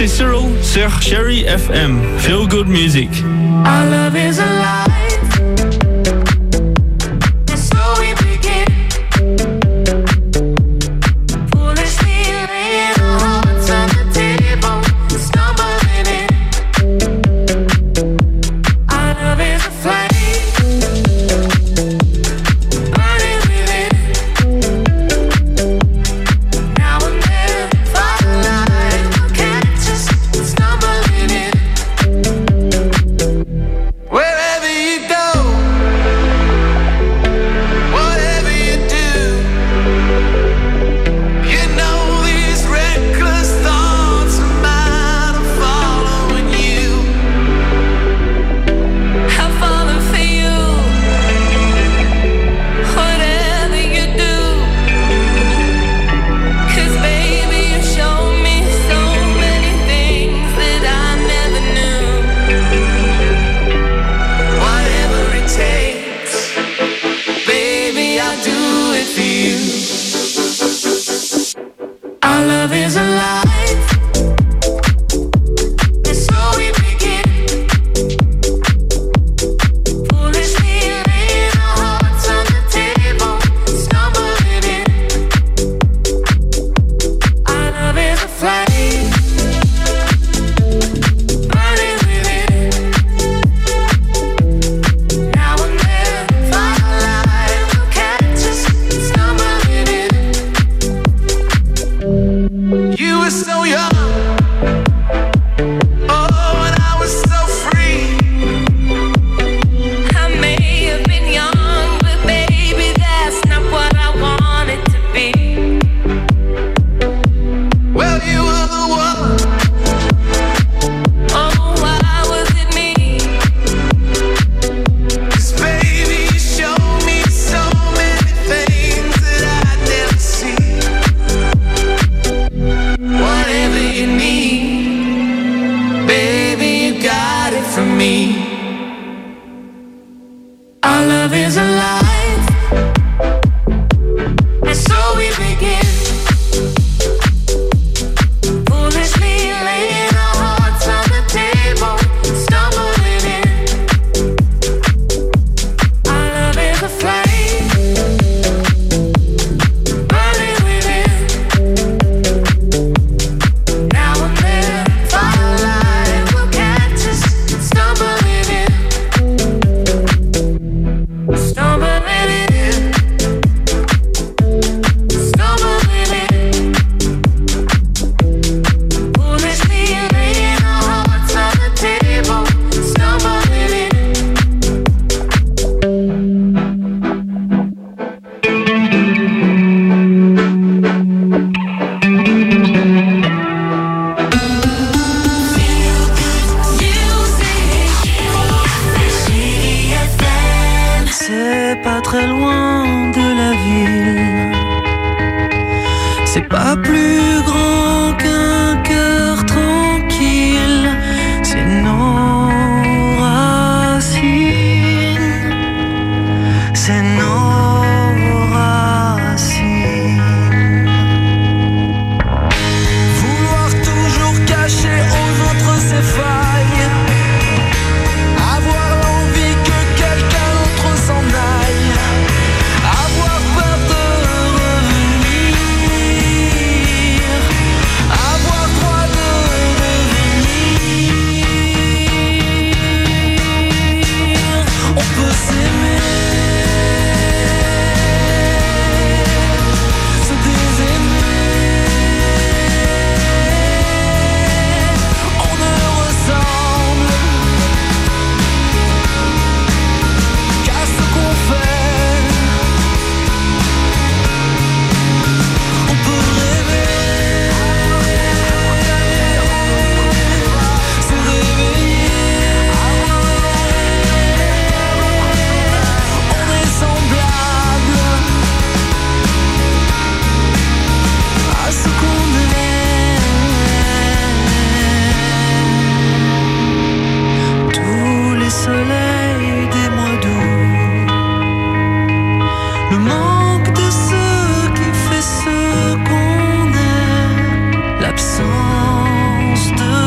c'est Cyril sur Chérie FM. Feel good music. Our love is alive. l'absence de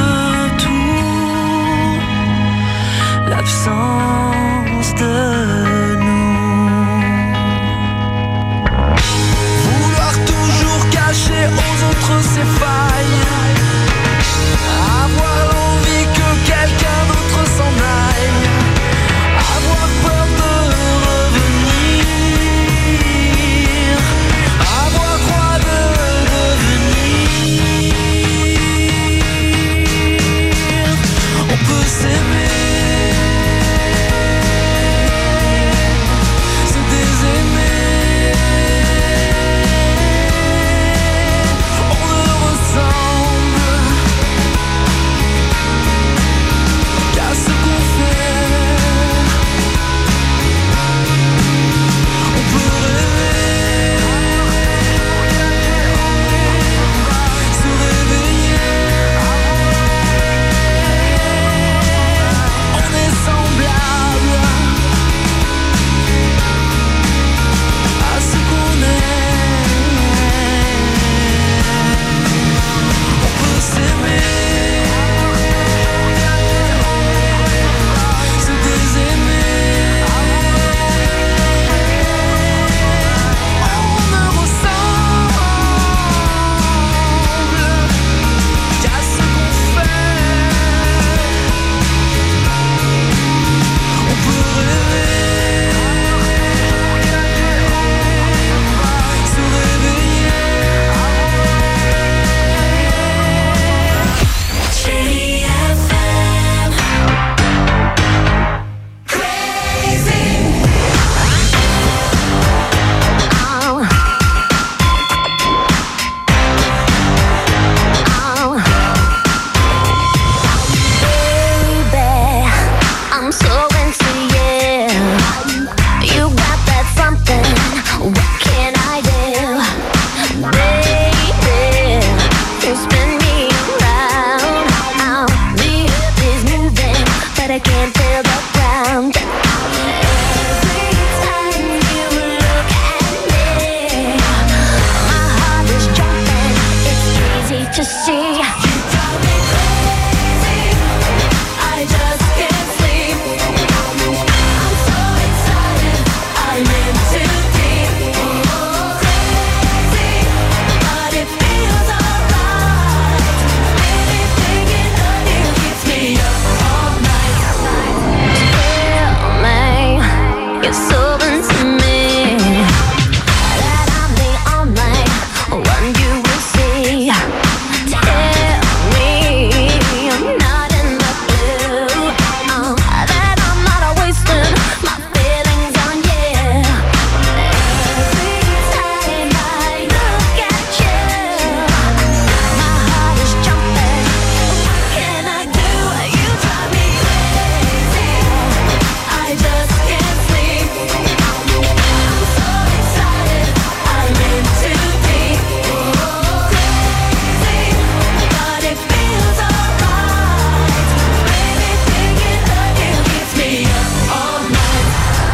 feel the ground. Every time you look at me, my heart is jumping. It's easy to see. You drive me crazy. I just can't sleep. I'm so excited. I'm in too deep. Oh, crazy, but it feels alright. Baby, thinking of you keeps me up all night. Tell me you're so into me, that I'm the only one you will see. Tell me I'm not in the blue, that I'm not wasting my feelings on you. Every time I look at you, my heart is jumping. What can I do? You drive me crazy. I just can't sleep. I'm so excited. I'm in too deep. Oh, crazy, but it feels alright. Baby, thinking of you keeps me up all night.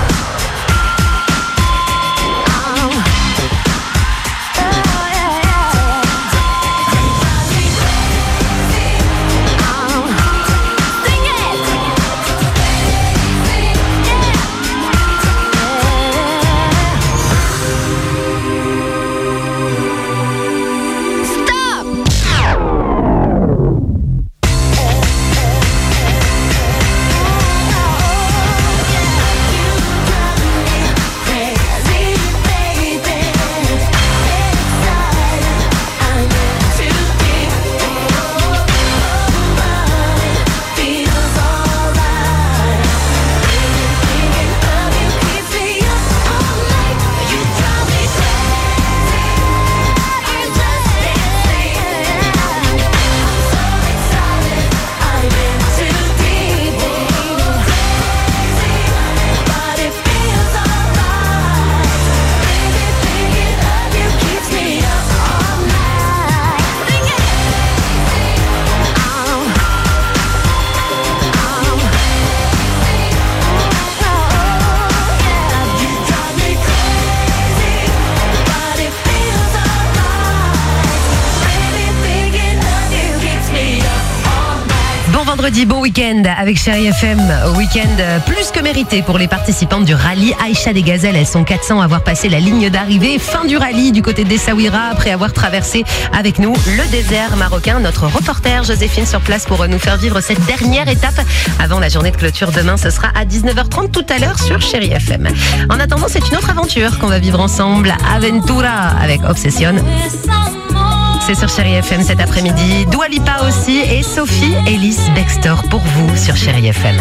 Vendredi, bon week-end avec Chérie FM. Week-end plus que mérité pour les participantes du rallye Aïcha des Gazelles. Elles sont 400 à avoir passé la ligne d'arrivée. Fin du rallye du côté d'Essaouira après avoir traversé avec nous le désert marocain. Notre reporter Joséphine sur place pour nous faire vivre cette dernière étape avant la journée de clôture demain. Ce sera à 19h30 tout à l'heure sur Chérie FM. En attendant, c'est une autre aventure qu'on va vivre ensemble. Aventura avec Obsession. C'est sur Chérie FM cet après-midi. Dua Lipa aussi et Sophie Ellis Bextor pour vous sur Chérie FM.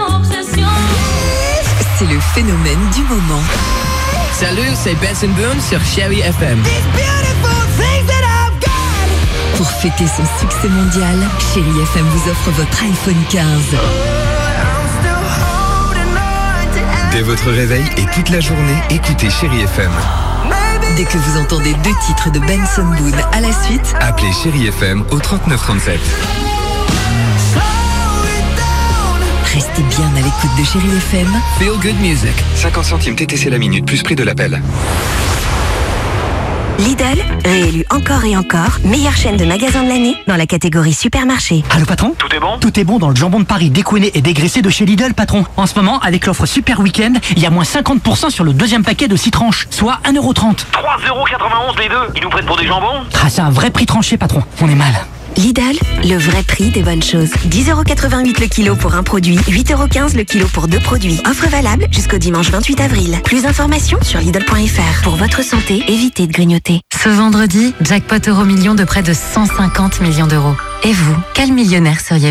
C'est le phénomène du moment. Salut, c'est Benson Boone sur Chérie FM. Pour fêter son succès mondial, Chérie FM vous offre votre iPhone 15. Dès votre réveil et toute la journée, écoutez Chérie FM. Dès que vous entendez 2 titres de Benson Boone à la suite, appelez Chérie FM au 3937. restez bien à l'écoute de Chérie FM. Feel Good Music. 50 centimes TTC la minute, plus prix de l'appel. Lidl, réélu encore et encore, meilleure chaîne de magasins de l'année dans la catégorie supermarché. Allô patron ? Tout est bon ? Tout est bon dans le jambon de Paris découiné et dégraissé de chez Lidl, patron. En ce moment, avec l'offre Super Week-end, il y a moins 50% sur le deuxième paquet de 6 tranches, soit 1,30€. 3,91€ les deux. Ils nous prennent pour des jambons ? Ah, c'est un vrai prix tranché, patron. On est mal. Lidl, le vrai prix des bonnes choses. 10,88€ le kilo pour un produit, 8,15€ le kilo pour 2 produits. Offre valable jusqu'au dimanche 28 avril. Plus d'informations sur Lidl.fr. Pour votre santé, évitez de grignoter. Ce vendredi, jackpot euro-million de près de 150 millions d'euros. Et vous, quel millionnaire seriez-vous ?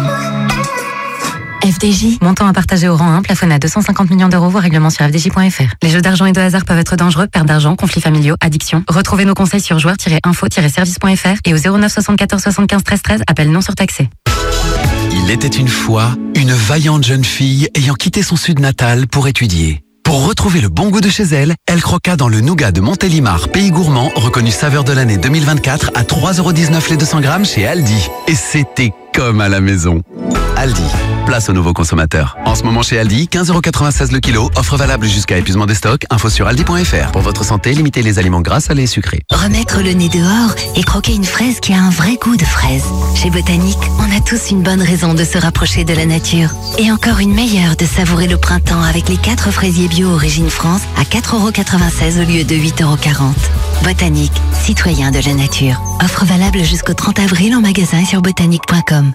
FDJ, montant à partager au rang 1, plafonné à 250 millions d'euros, voire règlement sur fdj.fr. Les jeux d'argent et de hasard peuvent être dangereux, perte d'argent, conflits familiaux, addiction. Retrouvez nos conseils sur joueurs-info-service.fr et au 09 74 75 13 13, appel non surtaxé. Il était une fois une vaillante jeune fille ayant quitté son sud natal pour étudier. Pour retrouver le bon goût de chez elle, elle croqua dans le nougat de Montélimar, pays gourmand, reconnu saveur de l'année 2024 à 3,19€ les 200 grammes chez Aldi. Et c'était comme à la maison. Aldi. place aux nouveaux consommateurs. En ce moment chez Aldi, 15,96€ le kilo, offre valable jusqu'à épuisement des stocks, info sur aldi.fr. Pour votre santé, limitez les aliments gras, salés et sucrés. Remettre le nez dehors et croquer une fraise qui a un vrai goût de fraise. Chez Botanique, on a tous une bonne raison de se rapprocher de la nature. Et encore une meilleure de savourer le printemps avec les 4 fraisiers bio Origine France à 4,96€ au lieu de 8,40€. Botanique, citoyen de la nature. Offre valable jusqu'au 30 avril en magasin et sur botanique.com.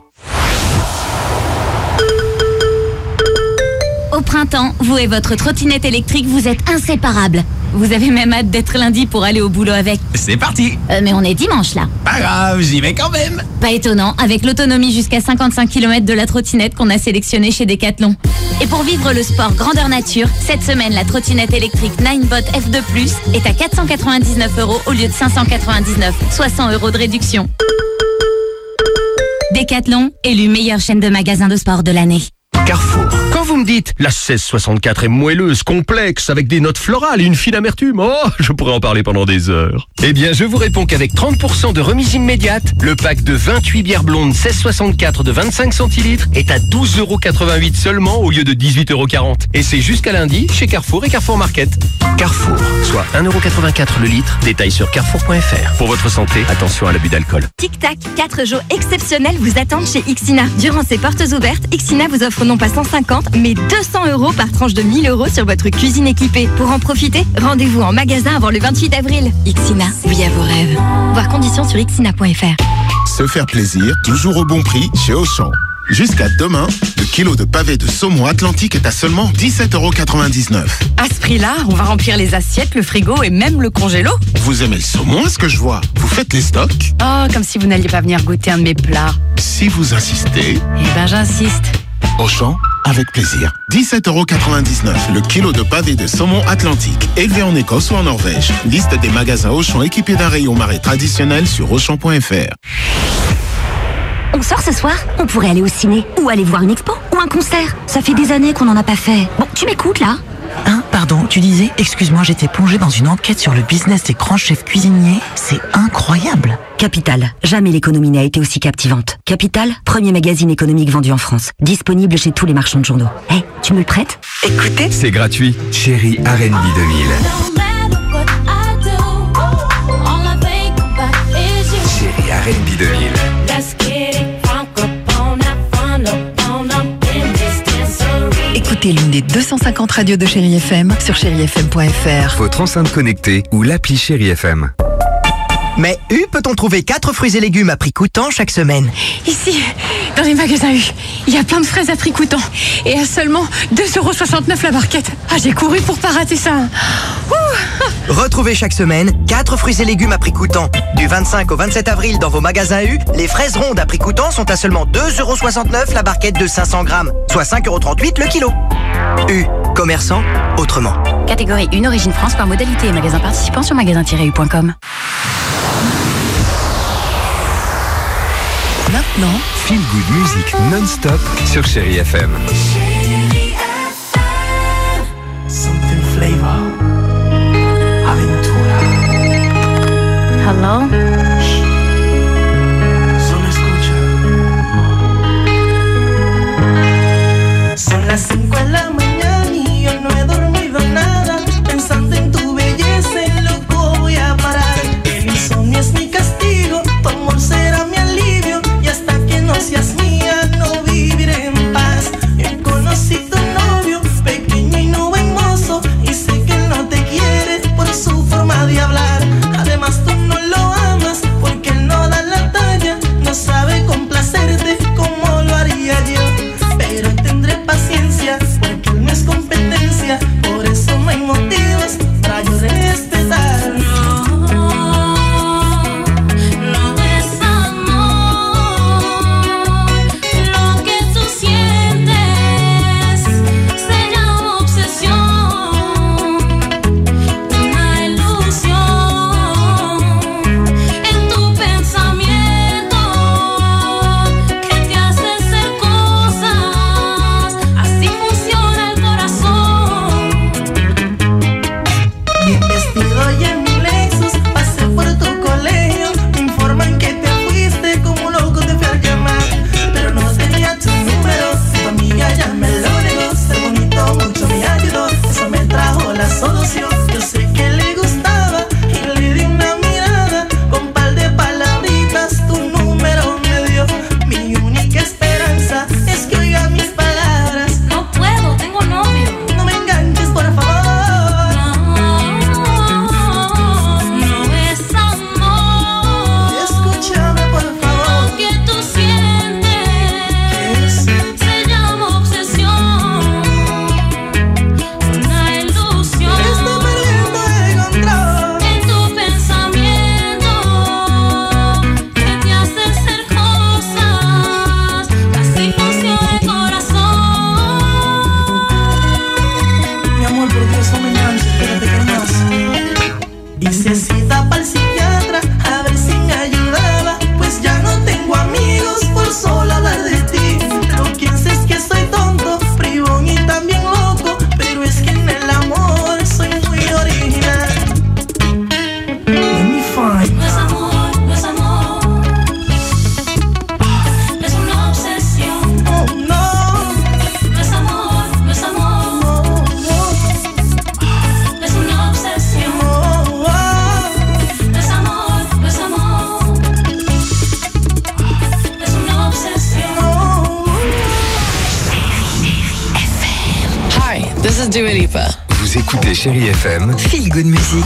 Au printemps, vous et votre trottinette électrique, vous êtes inséparables. Vous avez même hâte d'être lundi pour aller au boulot avec. C'est parti. Mais on est dimanche là. Pas grave, j'y vais quand même. Pas étonnant, avec l'autonomie jusqu'à 55 km de la trottinette qu'on a sélectionnée chez Decathlon. Et pour vivre le sport grandeur nature, cette semaine, la trottinette électrique Ninebot F2+, est à 499€ au lieu de 599, soit 100€ de réduction. Decathlon, élu meilleure chaîne de magasins de sport de l'année. Carrefour. Quand vous me dites la 1664 est moelleuse, complexe, avec des notes florales et une fine amertume, oh, je pourrais en parler pendant des heures. Eh bien, je vous réponds qu'avec 30% de remise immédiate, le pack de 28 bières blondes 1664 de 25 centilitres est à 12,88€ seulement au lieu de 18,40€. Et c'est jusqu'à lundi chez Carrefour et Carrefour Market. Carrefour, soit 1,84€ le litre. Détail sur carrefour.fr. Pour votre santé, attention à l'abus d'alcool. Tic-tac, 4 jours exceptionnels vous attendent chez Ixina. Durant ces portes ouvertes, Ixina vous offre non pas 150, mais 200€ par tranche de 1000€ sur votre cuisine équipée. Pour en profiter, rendez-vous en magasin avant le 28 avril. Ixina, oui à vos rêves. Voir conditions sur ixina.fr. Se faire plaisir, toujours au bon prix chez Auchan. Jusqu'à demain, le kilo de pavé de saumon Atlantique est à seulement 17,99€. À ce prix-là, on va remplir les assiettes, le frigo et même le congélo. Vous aimez le saumon, est-ce que je vois? Vous faites les stocks? Oh, comme si vous n'alliez pas venir goûter un de mes plats. Si vous insistez... Eh ben j'insiste. Auchan, avec plaisir. 17,99€ le kilo de pavé de saumon Atlantique, élevé en Écosse ou en Norvège. Liste des magasins Auchan équipés d'un rayon marée traditionnel sur Auchan.fr. On sort ce soir? On pourrait aller au ciné, ou aller voir une expo, ou un concert. Ça fait des années qu'on n'en a pas fait. Bon, tu m'écoutes là? Hein, pardon, tu disais? Excuse-moi, j'étais plongée dans une enquête sur le business des grands chefs cuisiniers. C'est incroyable. Capital, jamais l'économie n'a été aussi captivante. Capital, premier magazine économique vendu en France. Disponible chez tous les marchands de journaux. Hey, tu me le prêtes? Écoutez, c'est gratuit. Chérie R&B 2000. Chérie R&B 2000. Écoutez l'une des 250 radios de Chérie FM sur chérifm.fr. Votre enceinte connectée ou l'appli Chérie FM. Mais U peut-on trouver 4 fruits et légumes à prix coûtant chaque semaine? Ici, dans les magasins U, il y a plein de fraises à prix coûtant. Et à seulement 2,69€ la barquette. Ah, j'ai couru pour pas rater ça. Ouh. Retrouvez chaque semaine 4 fruits et légumes à prix coûtant. Du 25 au 27 avril dans vos magasins U, les fraises rondes à prix coûtant sont à seulement 2,69€ la barquette de 500 grammes, soit 5,38€ le kilo. U, commerçant autrement. Catégorie 1 Origine France par modalité et magasin participant sur magasin-u.com. Maintenant, Feel Good Music non-stop sur Chérie FM. Something flavor. Aventura. Hello? Solo escucha. Son las 5 de la mañana y yo no he dormido nada. Pensando en tu belleza y loco voy a parar. El insomnio es mi castigo, tu amor será mi alivio. Y hasta que no seas mía no viviré en paz. This is Dua Lipa. Vous écoutez Chérie FM. Feel Good Music.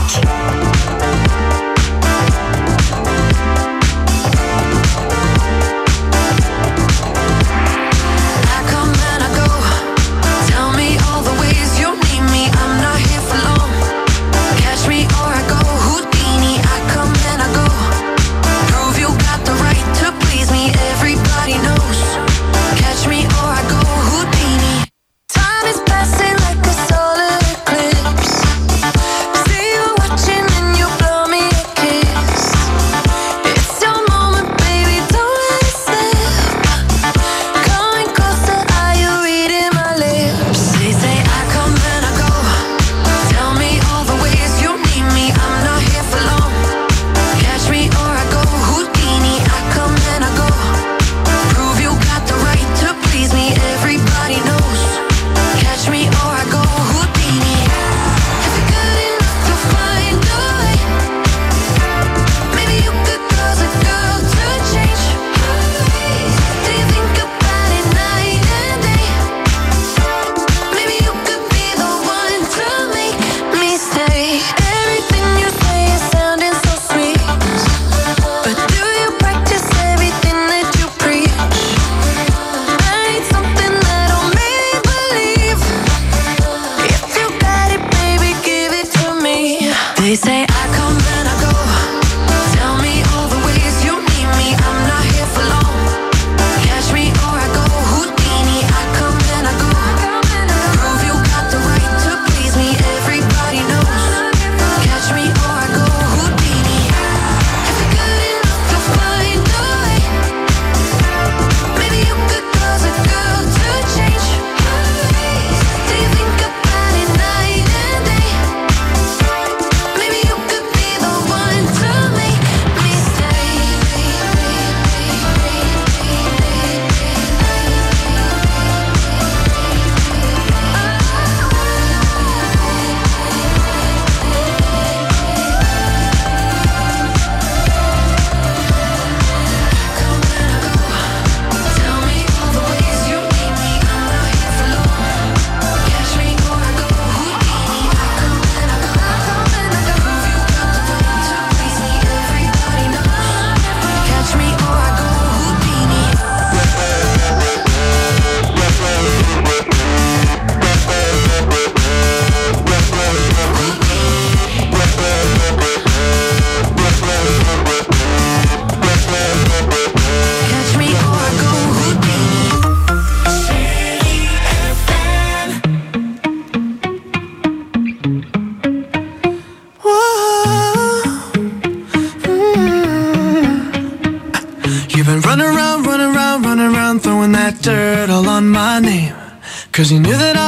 Cause you knew that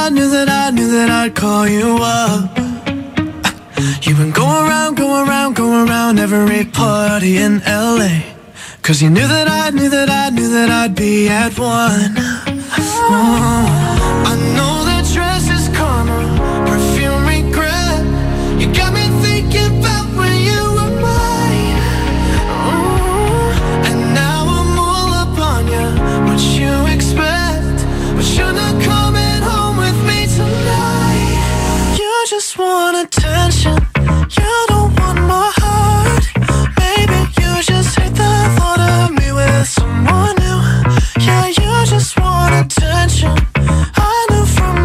I'd call you up. You've been going around every party in LA. Cause you knew that I'd be at one. I know that dress is karma, perfume regret. You got me thinking about when you were mine. And now I'm all up on you. What you expect? But you're not coming home with me tonight. You just want attention. You don't want my heart. Maybe you just hate the thought of me with someone new. Yeah, you just want attention. I knew from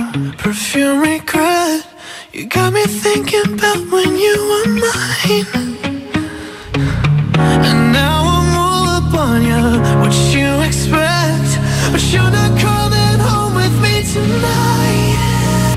perfume regret. You got me thinking about when you were mine. And now I'm all up on you, what you expect. But you're not coming home with me tonight.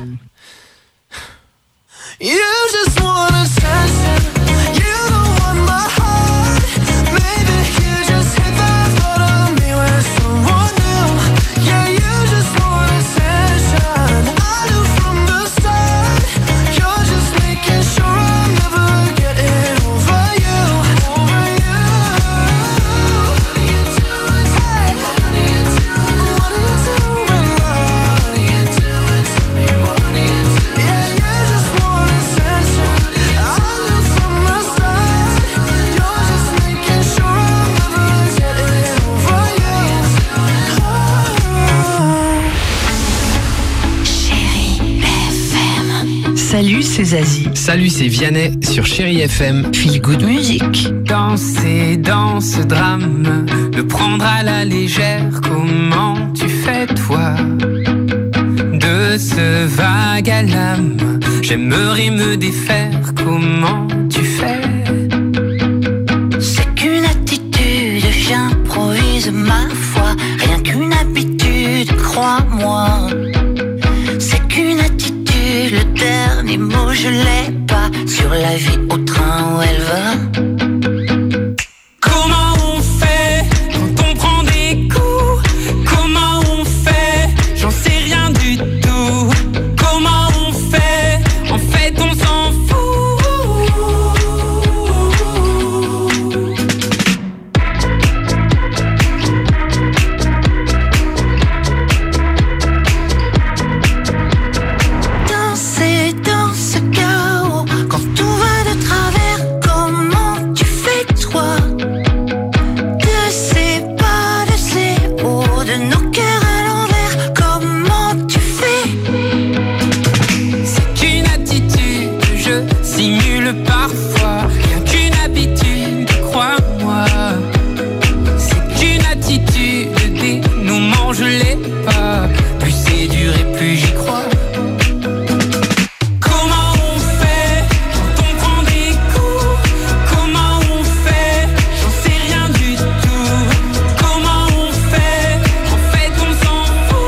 You just want attention. You don't want my heart. Maybe you just hit the thought of me with someone new. Yeah, you just want attention. I knew from the start. You're just making sure I'm never getting over you. Over you. What are you doing? Hey, what are you doing? What are you doing? What are you doing to me? What are you doing? Yeah, you just want attention. I knew from the start. You're just making sure I'm never getting over you. Chérie FM. Salut, c'est Zazie. Salut, c'est Vianney sur Chérie FM. Feel good music. Danser dans ce drame, le prendre à la légère, comment tu fais toi? De ce vague à l'âme, j'aimerais me défaire, comment tu fais? C'est qu'une attitude, j'improvise ma foi. Rien qu'une habitude, crois-moi. C'est qu'une attitude, le dernier mot je l'ai pas. Sur la vie au train où elle va. Comment on fait quand on prend des coups? Comment on fait? J'en sais rien du tout. Comment on fait? En fait on s'en fout. Danser dans ce chaos, quand tout va de travers, comment tu fais toi? De ces pas, de ces hauts, de nos cœurs à l'envers, comment tu fais? C'est qu'une attitude que je simule parfois. Rien qu'une habitude, crois-moi. C'est qu'une attitude, le dénouement je l'ai pas. Plus c'est dur et plus j'y crois. Comment on fait quand on prend des coups? Comment on fait? J'en sais rien du tout. Comment on fait? En fait on s'en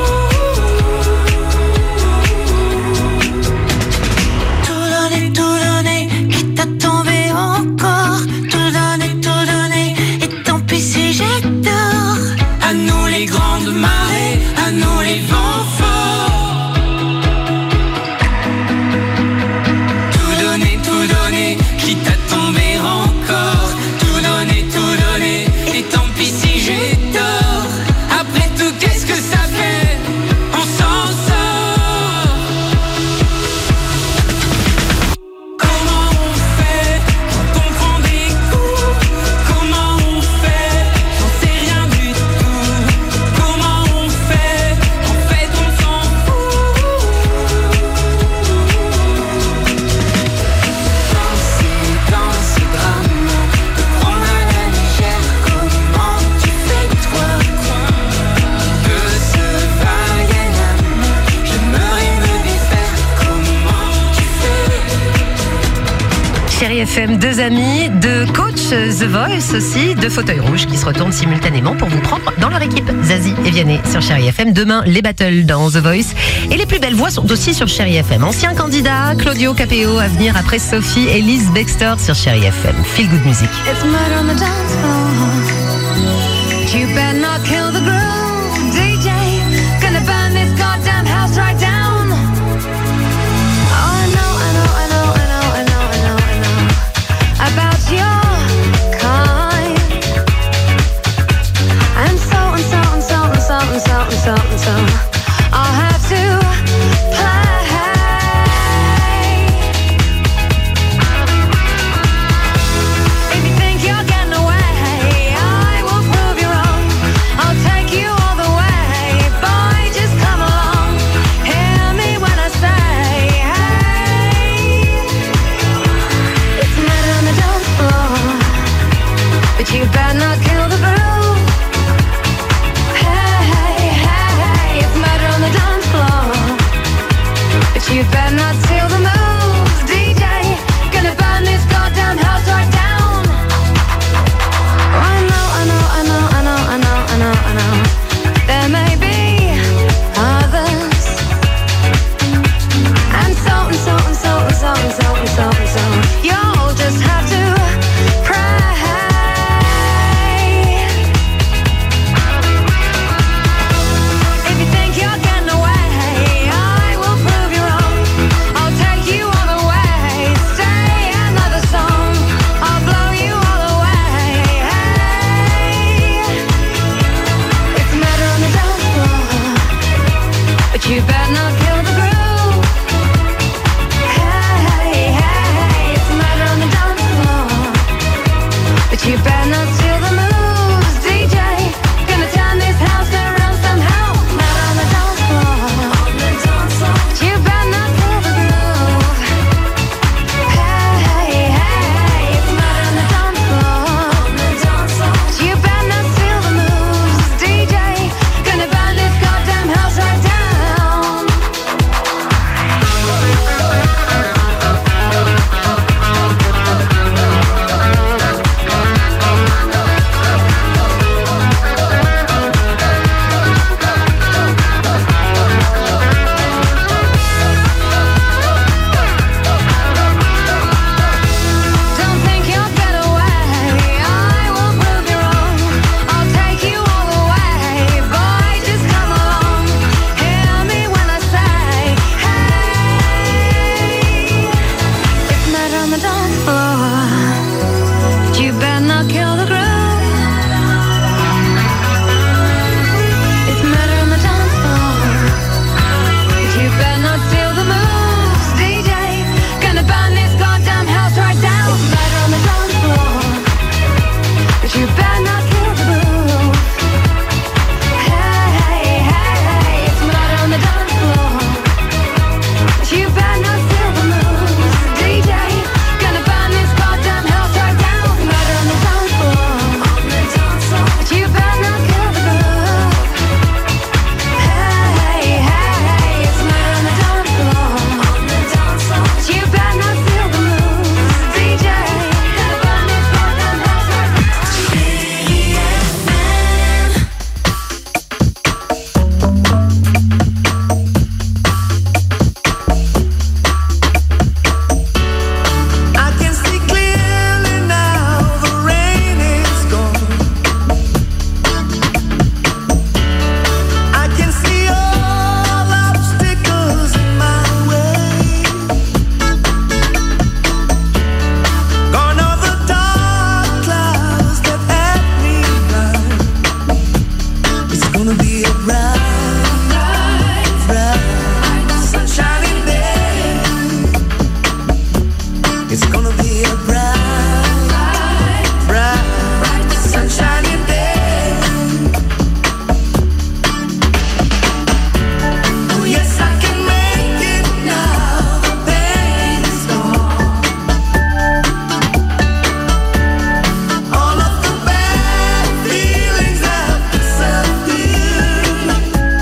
Tout donner, quitte à tomber encore. Tout donner, et tant pis si j'ai tort. À nous les grandes marées, à nous les vents forts. Tout donner, quitte à tomber encore. Tout donner, et tant pis si j'ai tort. Après tout, qu'est-ce que ça fait? On s'en sort. Comment on fait quand on prend des coups? Comment on fait? J'en sais rien du tout. Comment on fait? En fait on s'en fout. Danser dans ce drame, le prendre à la légère, comment tu fais toi? De ce vague à l'âme, j'aimerais me défaire, comment tu fais? Chérie FM, deux amis, deux coachs The Voice aussi, deux fauteuils rouges qui se retournent simultanément pour vous prendre dans leur équipe. Zazie et Vianney sur Chérie FM. Demain, les battles dans The Voice. Et les plus belles voix sont aussi sur Chérie FM. Ancien candidat, Claudio Capéo à venir après Sophie et Lise Bextor sur Chérie FM. Feel good music. It's murder on the dance floor. You better not kill the groove, DJ. Gonna burn this goddamn house right down. Oh, I know about your kind. And so I'll have to play. If you think you're getting away, I will prove you wrong. I'll take you floor. But you better not kill the groove. It's murder on the dance floor. But you better not steal the moves, DJ. Gonna burn this goddamn house right down. It's murder on the dance floor. But you better not kill the groove. Hey, hey, hey, it's murder on the dance floor. But you better not steal the moves, DJ. Gonna burn this goddamn house right down. It's murder on the dance floor. But you better not kill the groove. Hey, hey, it's murder on the dance floor. But you better not steal the moves, DJ. Gonna burn this goddamn house right down. I can see clearly now, the rain is gone. I can see all obstacles in my way. Gone are the dark clouds that had me blind. It's gonna be a bright, bright, sunshiny day. It's gonna be a bright, bright, sunshiny day. Oh yes, I can make it now. The pain is gone. All of the bad feelings have disappeared.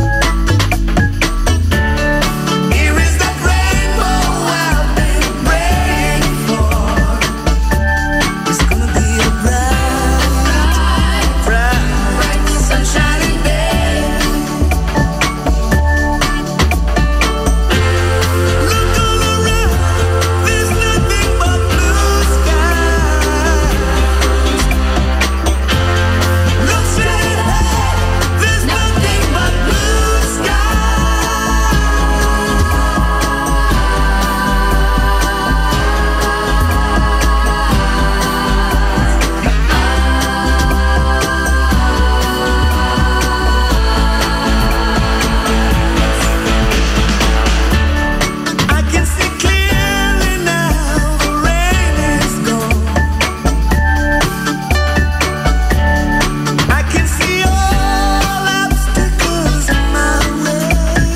Here is the rainbow I've been praying for. It's gonna be a bright, bright, sunshiny day. Look all around, there's nothing but blue skies. Look straight ahead, there's nothing but blue I can see clearly now, the rain is gone. I can see all obstacles in my way.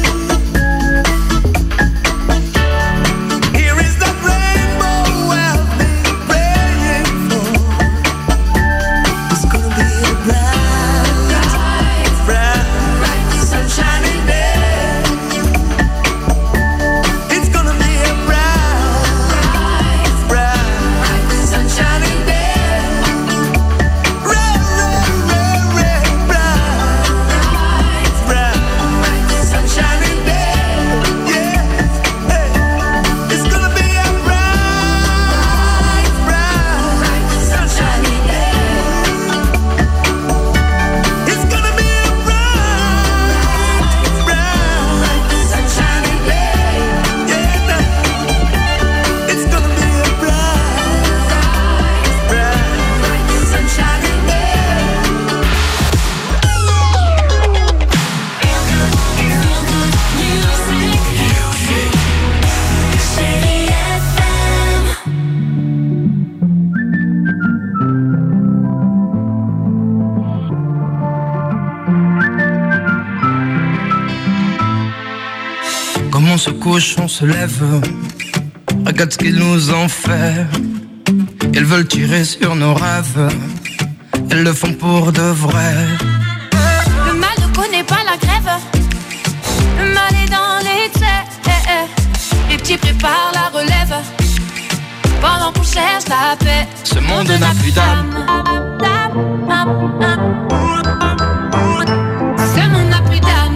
Here is the rainbow I've been praying for. It's gonna be a bright, bright, sunshiny day. It's gonna be a bright, bright, sunshiny day. Bright, sunshiny day. Yeah, hey. It's gonna be a bright, sunshiny day. It's gonna be a bright, sunshiny day. Yeah, it's gonna be a bright, sunshiny day. Comment ce cochon se lève, regarde ce qu'ils nous ont fait. Ils veulent tirer sur nos rêves, elles le font pour de vrai. Le mal ne connaît pas la grève. Le mal est dans les traits. Les petits préparent la relève pendant qu'on cherche la paix. Ce monde n'a plus d'âme. Ce monde n'a plus d'âme.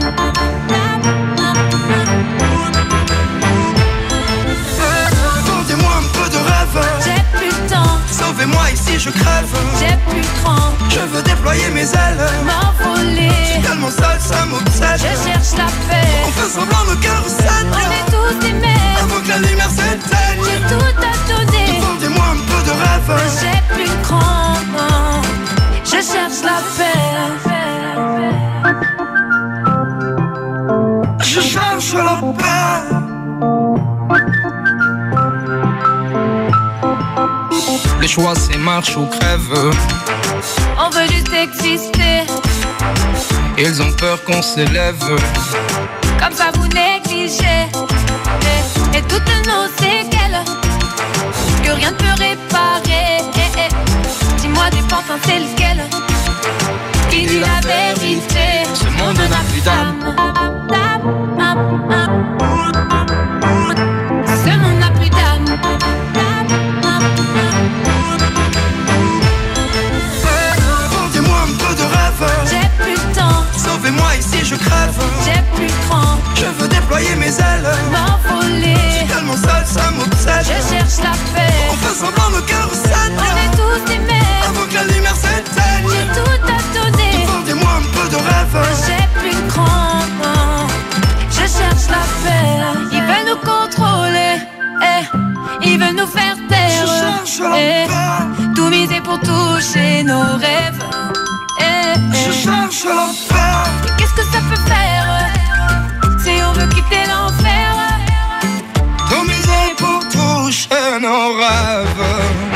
Vendez-moi un peu de rêve. J'ai plus le temps. Sauf Sauvez-moi ici, je crève. J'ai plus de cran. Je veux déployer mes ailes. M'envoler. Je suis tellement seul, ça m'obsède. Je cherche la paix. On fait semblant, nos cœurs recèlent. On est tous des mères. Avant que la lumière s'éteigne. J'ai tout à donner. Vendez-moi un peu de rêve. J'ai plus de cran. Je cherche la paix. Je cherche la paix. Le choix c'est marche ou crève. On veut juste exister. Ils ont peur qu'on s'élève. Comme ça vous négligez. Et toutes nos séquelles que rien ne peut réparer. Dis-moi des pantins c'est lequel qui dit la vérité. Ce monde n'a plus d'âme. Ce monde n'a plus d'âme. Vendez-moi un peu de rêve. J'ai plus de temps. Sauvez-moi ici, je crève. J'ai plus de cran. Je veux déployer mes ailes. M'envoler. Je suis tellement seul, ça m'obsède. Je cherche la paix. On fait semblant, nos cœurs recèlent. On est tous des mères. Avant que la lumière s'éteigne. J'ai tout à donner. Vendez-moi un peu de rêve. J'ai plus de cran. Je cherche la paix. Ils veulent nous contrôler. Ils veulent nous faire taire. Je cherche la paix. Tout miser pour toucher nos rêves. Je cherche la paix. Qu'est-ce que ça peut faire si on veut quitter l'enfer? Tout miser pour toucher nos rêves.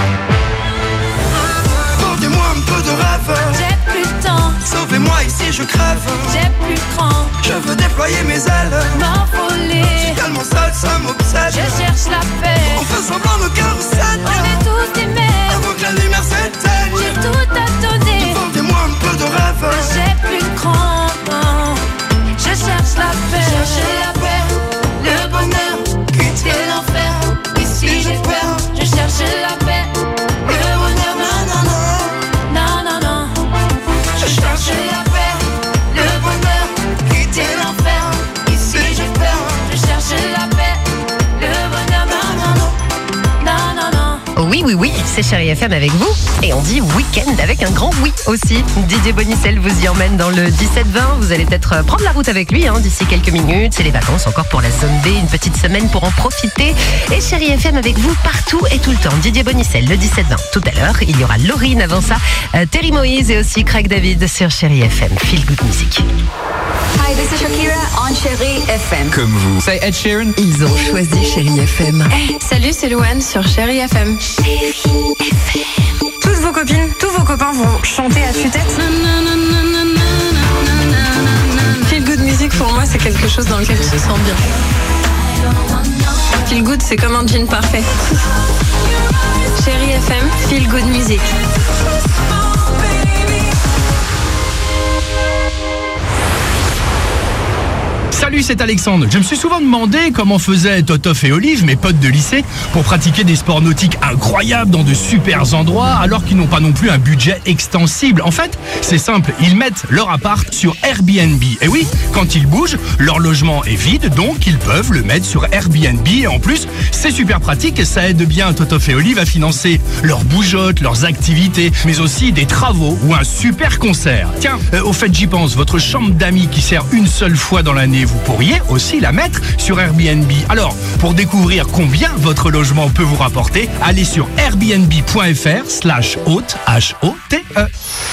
Vendez-moi un peu de rêve. J'ai plus de temps. Sauvez-moi ici, je crève. J'ai plus de cran. Je veux déployer mes ailes. M'envoler. Je suis tellement seul, ça m'obsède. Je cherche la paix. On fait semblant, nos cœurs recèlent. On est tous des mères. Avant que la lumière s'éteigne. J'ai tout à donner. Vendez-moi un peu de rêve. J'ai plus de cran. Je cherche la paix. Chercher la paix. Le bonheur. Quitter l'enfer. Ici j'ai peur. Je cherche la paix. Le bonheur. Non, non, non. Je cherche la paix. Le bonheur. Quitter l'enfer. Ici j'ai peur. Je cherche la paix. Le bonheur. Non, non, non. Oui, oui, oui, c'est Chérie FM avec vous. Et on dit week-end avec un grand oui aussi. Didier Bonicel vous y emmène dans le 17-20. Vous allez peut-être prendre la route avec lui d'ici quelques minutes. C'est les vacances encore pour la zone B. Une petite semaine pour en profiter. Et Chérie FM avec vous partout et tout le temps. Didier Bonicel, le 17-20. Tout à l'heure, il y aura Laurine avant ça. Terry Moïse et aussi Craig David sur Chérie FM. Feel good music. Hi, this is Shakira on Chérie FM. Comme vous. Say Ed Sheeran. Ils ont choisi Chérie FM. Salut, c'est Louane sur Chérie FM. Toutes vos copines, tous vos copains vont chanter à tue-tête. Feel good music pour moi, c'est quelque chose dans lequel tu te sens bien. Feel good, c'est comme un jean parfait. Chérie FM, feel good music. Salut, c'est Alexandre. Je me suis souvent demandé comment faisaient Totof et Olive, mes potes de lycée, pour pratiquer des sports nautiques incroyables dans de super endroits alors qu'ils n'ont pas non plus un budget extensible. En fait, c'est simple, ils mettent leur appart sur Airbnb. Et oui, quand ils bougent, leur logement est vide, donc ils peuvent le mettre sur Airbnb. Et en plus, c'est super pratique et ça aide bien Totof et Olive à financer leurs bougeottes, leurs activités, mais aussi des travaux ou un super concert. Tiens, au fait j'y pense, votre chambre d'amis qui sert une seule fois dans l'année, vous pourriez aussi la mettre sur Airbnb. Alors, pour découvrir combien votre logement peut vous rapporter, allez sur airbnb.fr/hôte, H-O-T-E.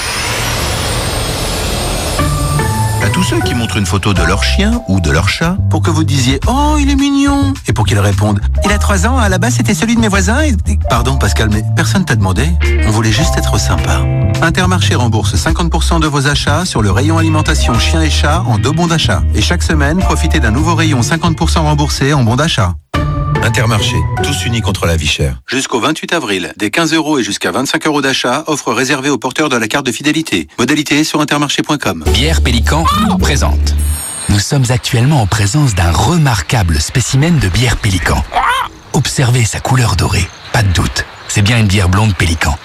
À tous ceux qui montrent une photo de leur chien ou de leur chat pour que vous disiez « Oh, il est mignon !» et pour qu'ils répondent « Il a 3 ans, à la base c'était celui de mes voisins et... » Pardon Pascal, mais personne t'a demandé. On voulait juste être sympa. Intermarché rembourse 50% de vos achats sur le rayon alimentation chien et chat en 2 bons d'achat. Et chaque semaine, profitez d'un nouveau rayon 50% remboursé en bons d'achat. Intermarché, tous unis contre la vie chère. Jusqu'au 28 avril, des 15 € et jusqu'à 25 € d'achat, offre réservée aux porteurs de la carte de fidélité. Modalité sur intermarché.com. Bière Pélican présente. Nous sommes actuellement en présence d'un remarquable spécimen de bière Pélican. Observez sa couleur dorée, pas de doute, c'est bien une bière blonde Pélican.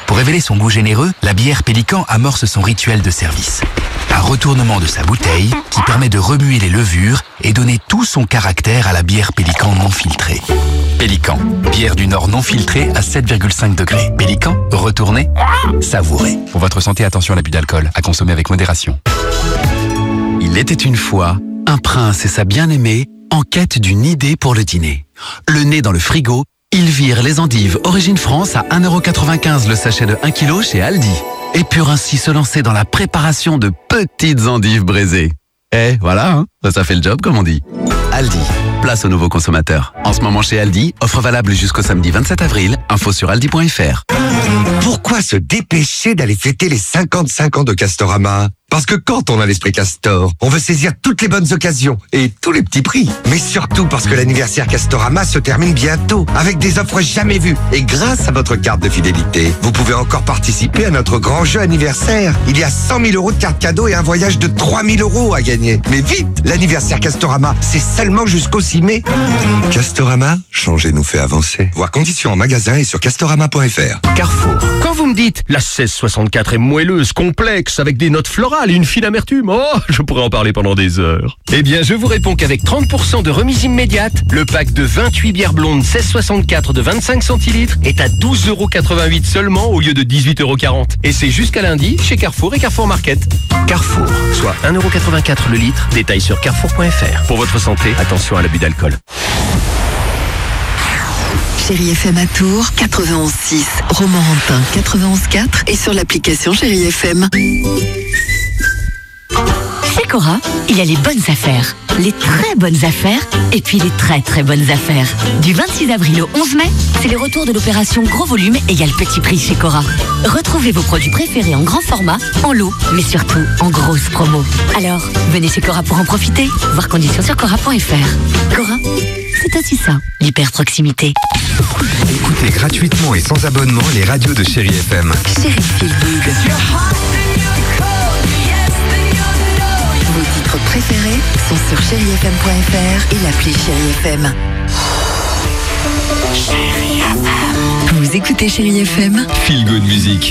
Pour révéler son goût généreux, la bière Pélican amorce son rituel de service. Un retournement de sa bouteille qui permet de remuer les levures et donner tout son caractère à la bière Pélican non filtrée. Pélican, bière du Nord non filtrée à 7,5 degrés. Pélican, retournez, savourez. Pour votre santé, attention à l'abus d'alcool, à consommer avec modération. Il était une fois un prince et sa bien-aimée en quête d'une idée pour le dîner. Le nez dans le frigo, ils virent les endives Origine France à 1,95 € le sachet de 1 kg chez Aldi. Et purent ainsi se lancer dans la préparation de petites endives braisées. Eh, voilà, hein, ça fait le job comme on dit. Aldi, place aux nouveaux consommateurs. En ce moment chez Aldi, offre valable jusqu'au samedi 27 avril, info sur aldi.fr. Pourquoi se dépêcher d'aller fêter les 55 ans de Castorama ? Parce que quand on a l'esprit Castor, on veut saisir toutes les bonnes occasions et tous les petits prix. Mais surtout parce que l'anniversaire Castorama se termine bientôt avec des offres jamais vues. Et grâce à votre carte de fidélité, vous pouvez encore participer à notre grand jeu anniversaire. Il y a 100 000 € de cartes cadeaux et un voyage de 3 000 € à gagner. Mais vite, l'anniversaire Castorama, c'est seulement jusqu'au 6 mai. Castorama, changer nous fait avancer. Voir conditions en magasin et sur castorama.fr. Carrefour. Quand vous me dites la 1664 est moelleuse, complexe, avec des notes florales et une fine amertume, oh, je pourrais en parler pendant des heures. Eh bien, je vous réponds qu'avec 30% de remise immédiate, le pack de 28 bières blondes 1664 de 25 centilitres est à 12,88 € seulement au lieu de 18,40 €. Et c'est jusqu'à lundi chez Carrefour et Carrefour Market. Carrefour, soit 1,84 € le litre. Détail sur carrefour.fr. Pour votre santé, attention à l'abus d'alcool. Chérie FM à Tours, 91.6, Romorantin, 91.4 et sur l'application Chérie FM. Chez Cora, il y a les bonnes affaires, les très bonnes affaires et puis les très très bonnes affaires. Du 26 avril au 11 mai, c'est le retour de l'opération Gros Volume égale Petit Prix chez Cora. Retrouvez vos produits préférés en grand format, en lot, mais surtout en grosse promo. Alors, venez chez Cora pour en profiter. Voir conditions sur cora.fr. Cora, c'est aussi ça, l'hyper proximité. Écoutez gratuitement et sans abonnement les radios de Chérie FM. Chérie Feel Good. Vos titres préférés sont sur chérifm.fr et l'appli Chérie FM. Chérie FM. Vous écoutez Chérie FM. Feel Good Music.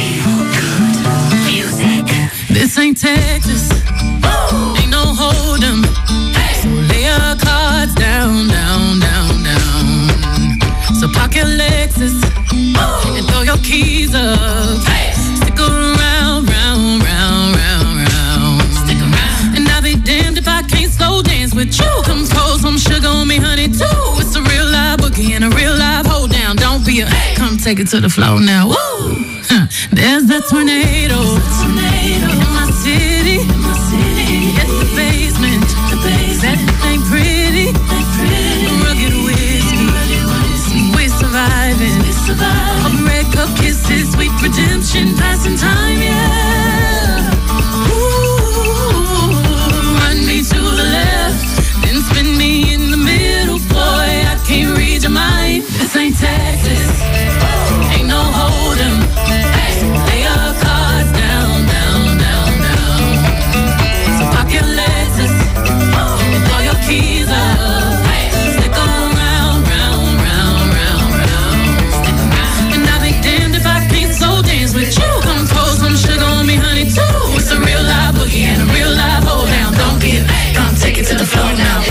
This ain't Texas, ain't no hold 'em. So lay your cards down, down, down, down. So park your Lexus and throw your keys up. Stick around, round, round, round, round. Stick around. And I'll be damned if I can't slow dance with you. Come pour some sugar on me, honey, too. It's a real live boogie and a real live hold down. Don't be a come take it to the floor now. Woo! There's a tornado. In my city. It's the basement. That ain't pretty. Rugged whiskey. We're surviving. A breakup kisses, sweet redemption, passing time, yeah. Ooh, run me to the left, then spin me in the middle, boy. I can't read your mind. This ain't Texas. Ain't no hold 'em. Lay your cards down, down, down, down. So pop your Lexus and throw your keys up. Stick around, round, round, round, round. Stick around. And I'll be damned if I can't slow dance with you. Come pour some sugar on me, honey, too. It's a real live boogie and a real live hold down. Don't be a come take it to the floor now.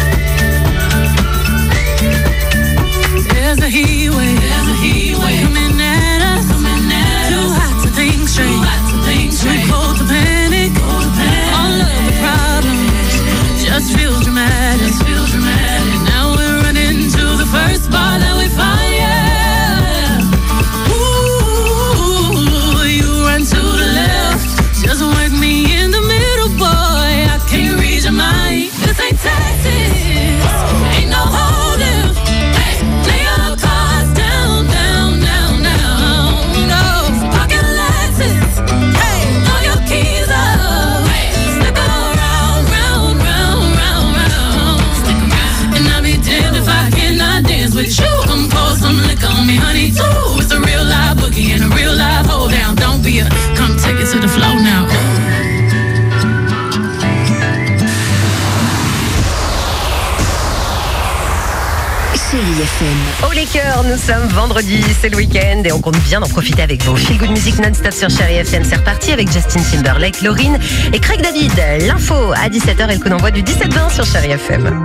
There's a heat wave. Coming at us. Too hot to think straight. Too cold to panic. All of the problems just feels dramatic. And now we're running to the first bar that we find, yeah. Ooh, you run to the left. Just work me in the middle, boy. I can't read your mind. This ain't Texas. Ain't no holding. Lay your cards down, down, down, down. No, pocket Lexus. Hey, throw your keys up. Stick around, round, round, round, round. Stick around. And I'll be damned if I cannot dance with you. Come pour some liquor on me, honey, too. It's a real live boogie and a real live hold down. Don't be a come take it to the floor now. Chérie FM. Oh les cœurs, nous sommes vendredi, c'est le week-end et on compte bien en profiter avec vous. Feel Good Music non-stop sur Chérie FM, c'est reparti avec Justin Timberlake, Lauryn et Craig David. L'info à 17h et le coup d'envoi du 17-20 sur Chérie FM.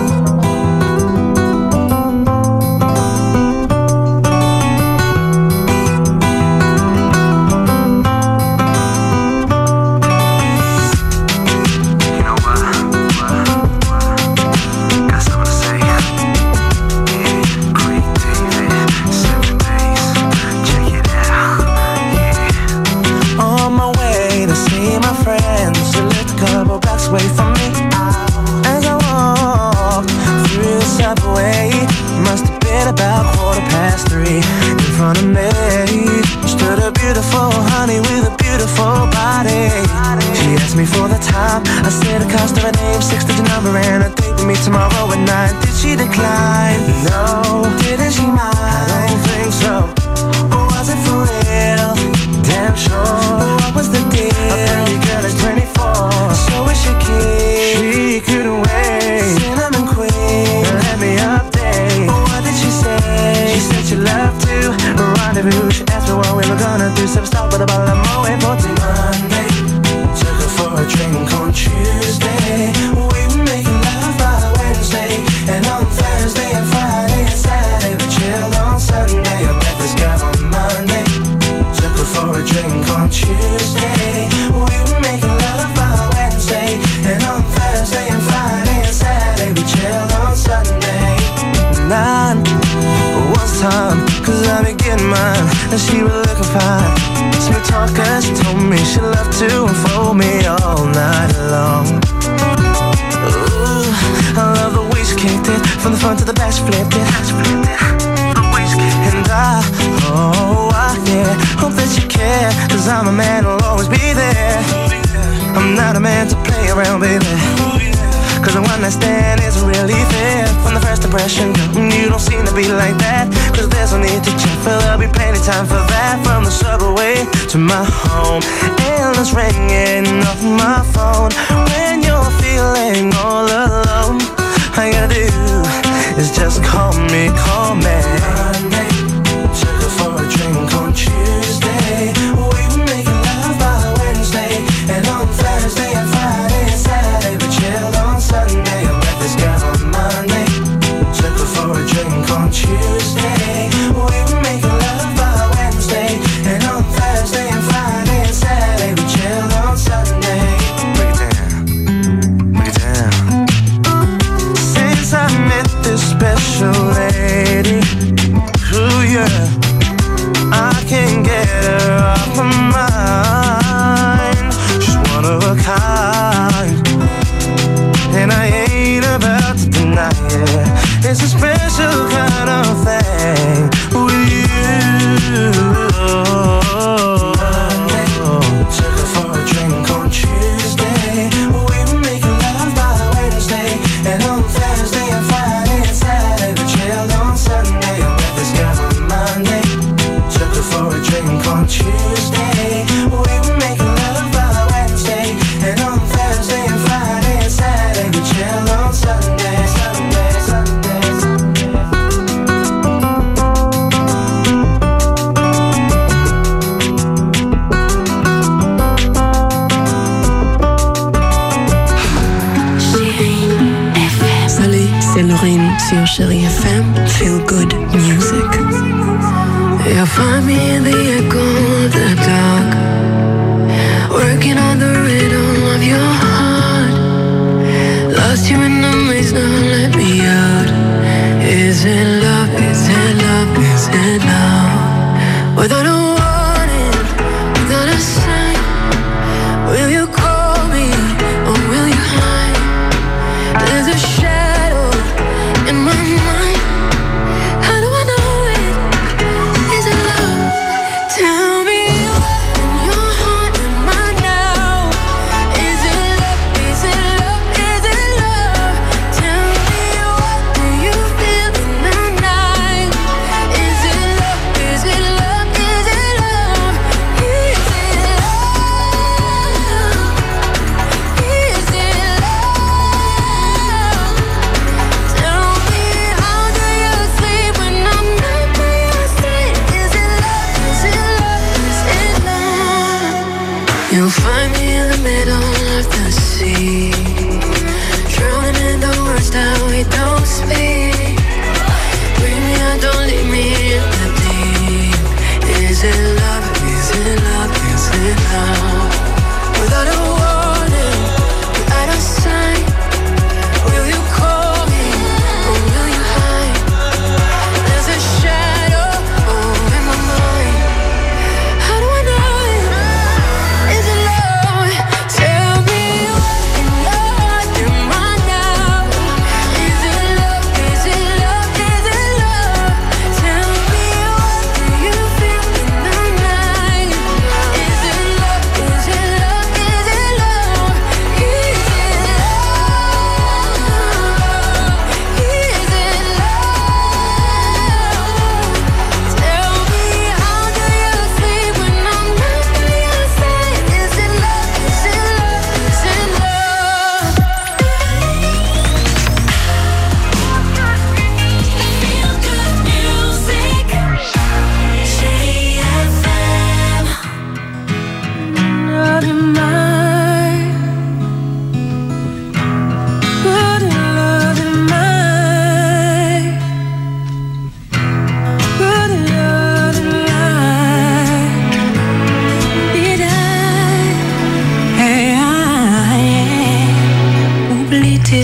To my home, endless ringing off my phone. When you're feeling all alone, all you gotta do is just call me. Monday, took her for a drink on Tuesday. We were making love by Wednesday, and on Thursday and Friday and Saturday we chilled on Sunday. I met this girl on Monday, took her for a drink on Tuesday. We were making love by Wednesday, and on Thursday and Friday and Saturday we chilled on Sunday. Break it down. Since I met this special lady, ooh yeah, I can't get her off my mind. She's one of a kind, and I ain't about to deny it. It's a special kind of thing with you. Took her for a drink on Tuesday. We were making love by Wednesday, and on Thursday and Friday and Saturday we chilled on Sunday. I met this girl on Monday, took her for a drink on Tuesday. We were making love by Wednesday, and on Thursday and Friday and Saturday we chilled on Sunday. Sunday, Sunday, Sunday. Salut, c'est Lauryn sur Chérie FM. Feel good music. You'll find me in the echo of the dark, working on the rhythm of your heart. Lost you in the maze, now let me out. Is it love? Is it love? Is it love? Without a warning, without a sign, will you call me or will you hide? There's a shadow in my mind. How do I know it? Is it love? Tell me what's in your heart and mind now. Is it love? Is it love? Is it love? Tell me what do you feel in the night? Is it love? Is it love? Is it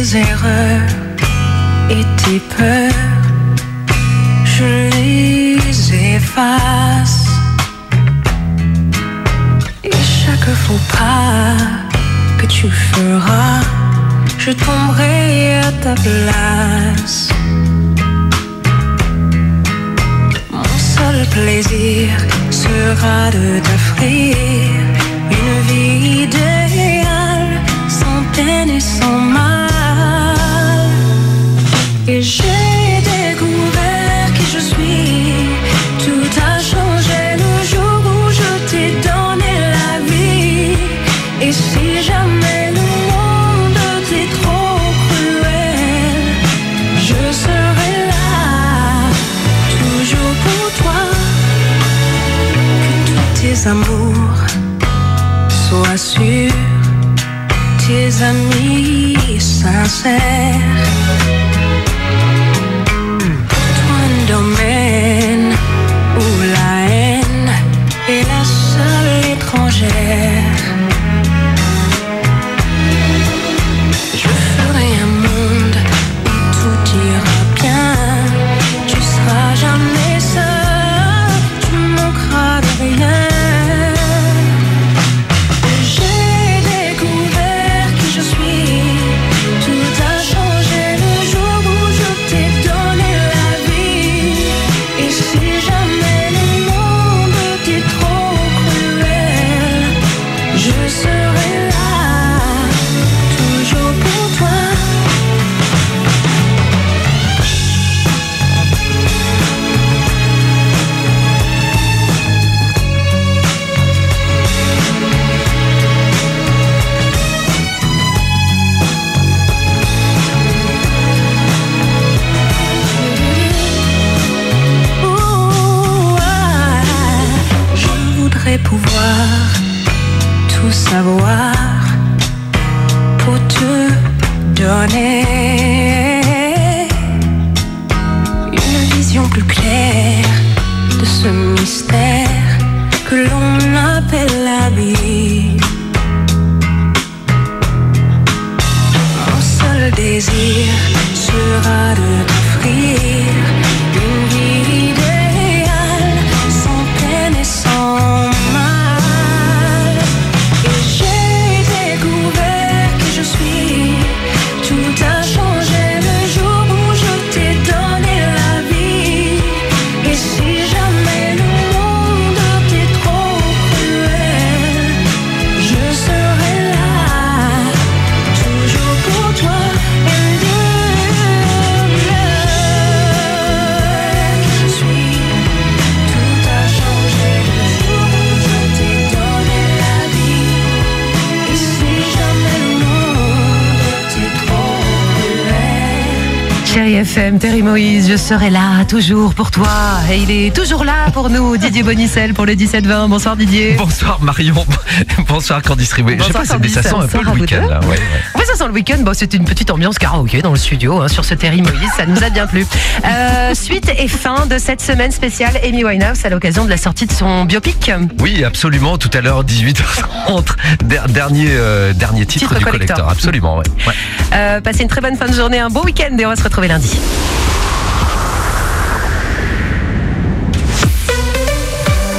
tes erreurs et tes peurs, je les efface. Et chaque faux pas que tu feras, je tomberai à ta place. Mon seul plaisir sera de t'offrir une vie idéale, sans peine et sans mal. Et j'ai découvert qui je suis. Tout a changé le jour où je t'ai donné la vie. Et si jamais le monde t'est trop cruel, je serai là, toujours pour toi. Que tous tes amours sois sûr, tes amis sincères. Toi un domaine où la haine est la seule étrangère. Je ferai un monde où tout ira bien. Tu seras jamais seul, tu manqueras de rien. Pouvoir tout savoir pour te donner une vision plus claire de ce mystère que l'on appelle la vie. Mon seul désir sera de t'offrir une vie idéale, sans peine et sans Chérie FM, Terry Moïse, je serai là toujours pour toi. Et il est toujours là pour nous, Didier Bonicel pour le 17-20. Bonsoir Didier. Bonsoir Marion. Bonsoir Candice Ribouet. Je sais pas, mais ça sent un peu le week-end là. Ouais. Ouais, ça sent le week-end. Bon, c'était une petite ambiance karaoké dans le studio hein, sur ce Terry Moïse. Ça nous a bien plu. Suite et fin de cette semaine spéciale Amy Winehouse à l'occasion de la sortie de son biopic. Oui, absolument. Tout à l'heure, 18h30. Dernier titre du collector. Absolument, ouais. Passez une très bonne fin de journée, un beau week-end et on va se retrouver lundi.